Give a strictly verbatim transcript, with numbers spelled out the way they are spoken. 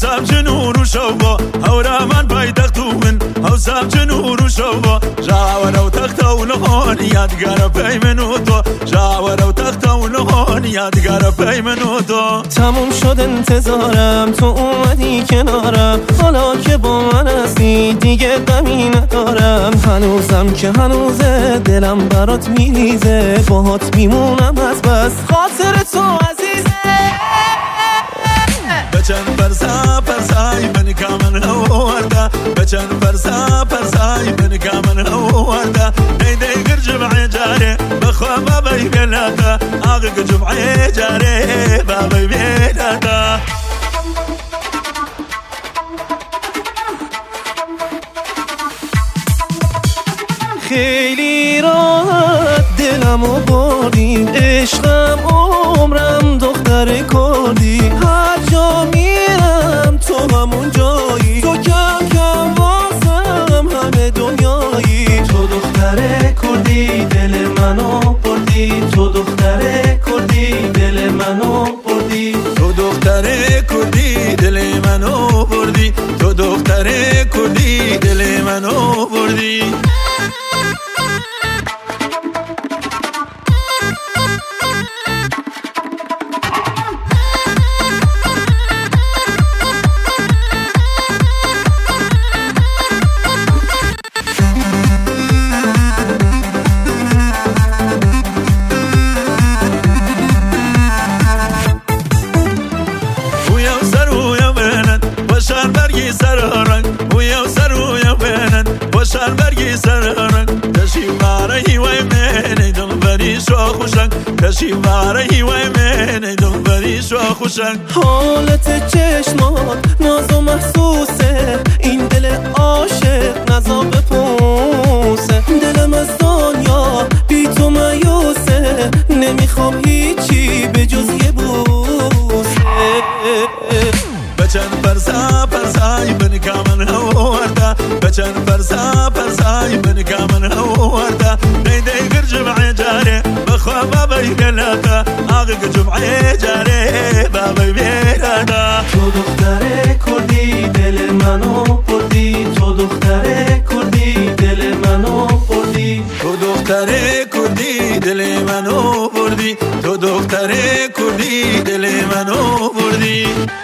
حوسام جنور و شوبا هورا من پایتخت و من حوسام جنور و شوبا جاور و تخت و لغون یادگار پی من و تو جاور و تخت و لغون یادگار پی من و تو تموم شد انتظارم تو اومدی کنارم حالا که با من هستی دیگه غمی ندارم هنوزم که هنوزه دلم برات میریزه باهات میمونم از بس خاطر تو عزیزه بچن پرسا پرسای من کامن هورده بچن پرسا پرسای من کامن هورده نیده گر جمعی جاره بخوا بابای بیلاتا آقا جمعی جاره بابای بیلاتا خیلی راحت دلمو بردی عشقم عمرم دختر کردی هر جا میرم تو همون جایی تو کم کم واسم همه دنیایی تو دختر کردی دل منو بردی تو دختر کردی دل منو بردی تو دختر کردی دل منو بردی تو دختر کردی دل منو بردی سررنگ ويا سر ويا بنن وشان برقي سررنگ تشي باري ويمن دل بري شو خوشنگ تشي باري ويمن دل بري شو خوشنگ حالت چشمات ناز و محسوسه این دل عاشق نزا بپوسه دلم از دنیا بی تو مایوسه نمیخوام هیچی به جز یه بوسه بچن پرسا پرسای من کامن هورده بچن پرسا پرسای من کامن هورده نیده گر جمعی جاره بخوا بابای گلاتا آقا جمعی جاره بابای بیلاتا تو دختر کردی دل منو بردی تو دختر کردی دل منو بردی تو دختر کردی دل منو بردی تو دختر کردی دل منو بردی